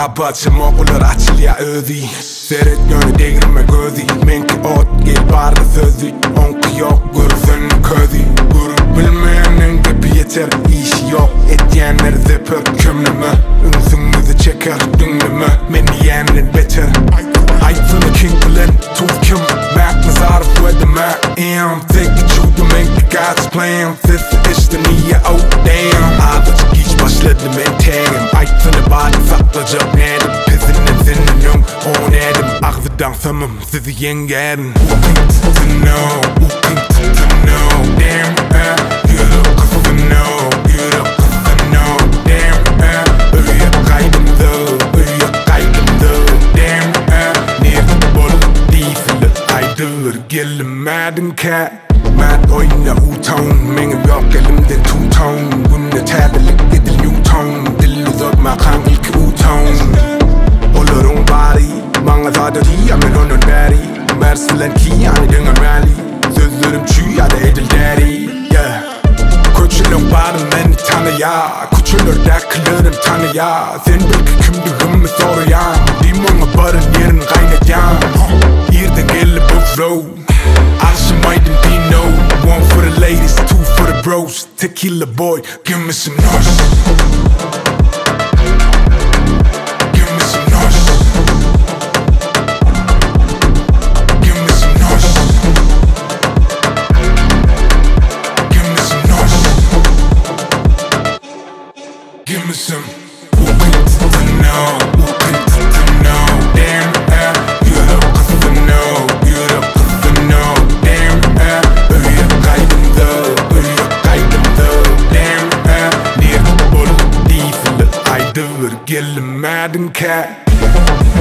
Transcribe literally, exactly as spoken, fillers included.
Kapat moqular açılya ödi Seret gönü değirme gözi Menki ot gel barda sözü Onku yok gözün közi Grup bilmeyenin gibi yeter İş yok etyenler zepper Kömleme ünsünüzü çeker Dünleme meni yenler beter Ayfını king bilen Tuf kim Mak nazarı with mak am Tek çuğdu menki God's plan Sesi işte niye oh damn Ağzı geç başladı men tagim Ayfını bari saklayacak nedim Pezinin zinnin on edim Ağzıdan samım sizi yengerim Who to know, who to know Damn eh, yürü kız to know Yürü kız to know Damn eh, öyle kaydımdı Öyle kaydımdı Damn eh, nerede bol değilsili Aydır gelmedin kat Mad oyna U-tone Menge yok elimde two-tone Bunne tabelik edil new-tone Dil uzatma kanka ilk U-tone Olurun bari Bana zaten iyi ama onun bari Mersilen ki yani döngü rally Sözlerim çüy ya da edil daddy Yeah Küçülün bari beni tanı ya Küçülür dakılırım tanı ya Sen belki kimdiğimi soruyan Dimona barın yerin kaynayacağım Yerden gelip bu flow Alışamaydın Dino One for the ladies, two for the bros Tequila boy, give me some noise Give me some noise Give me some noise Give me some noise Give me some Who wants to know, who wants to know Damn eh, you're the cause to know You're the cause to know Damn eh, öyle kaydımdı Öyle kaydımdı Damn eh, nerede bol değilsili Aydır gelmedin kat